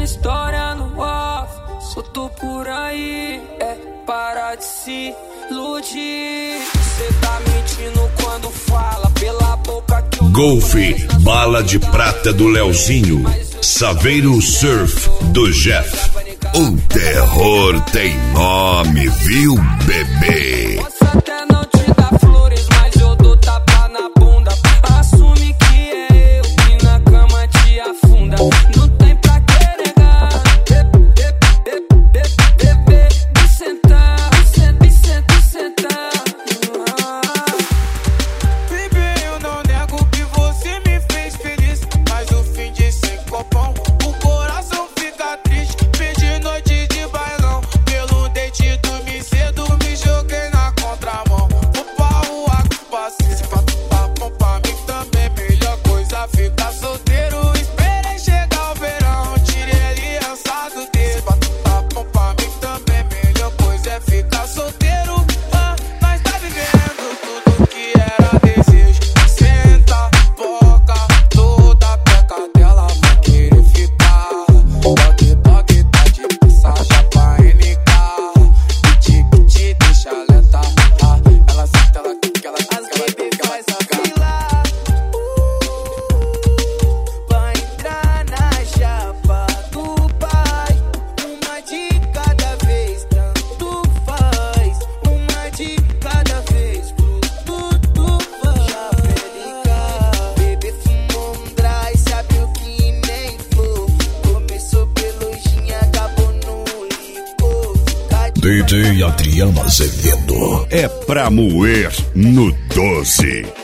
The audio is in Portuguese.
contando história no off. Solto por aí, para de se iludir. Cê tá mentindo quando fala pela boca que eu Golfe, bala de prata do Leozinho, Saveiro Surf do Jeff. O terror tem nome, viu, bebê? Posso até não te dar flores, mas eu dou tapa na bunda. Assume que é eu que na cama te afunda. Não tem pra que negar. Bebê, me sentar, me sentar. Baby, eu não nego que você me fez feliz, mas o fim de sem copão, o coração fica triste. Perdi noite de bailão, pelo date dormi cedo, me joguei na contramão. Vou pra rua com paciência, se pra tu tá bom pra mim também. Melhor coisa ficar solteiro, esperei chegar o verão, tirei aliança do dedo. Se pra tu tá bom pra mim também, melhor coisa é ficar solteiro. Nós tá vivendo tudo que era desejo. Senta, boca, toda peca dela vai querer ficar. Toque, tá de passagem pra NK. Piti, deixa alerta. Ela senta, ela quica, ela quica, ela quica, ela quica. Vai entrar na chapa do pai. Uma de cada vez, tanto faz. Uma de cada vez, tudo faz. Chapelica, bebê fumou dry, sabe o que nem flor. Começou pelo gin, acabou no licor. DJ Adriano Azevedo é pra moer no 12.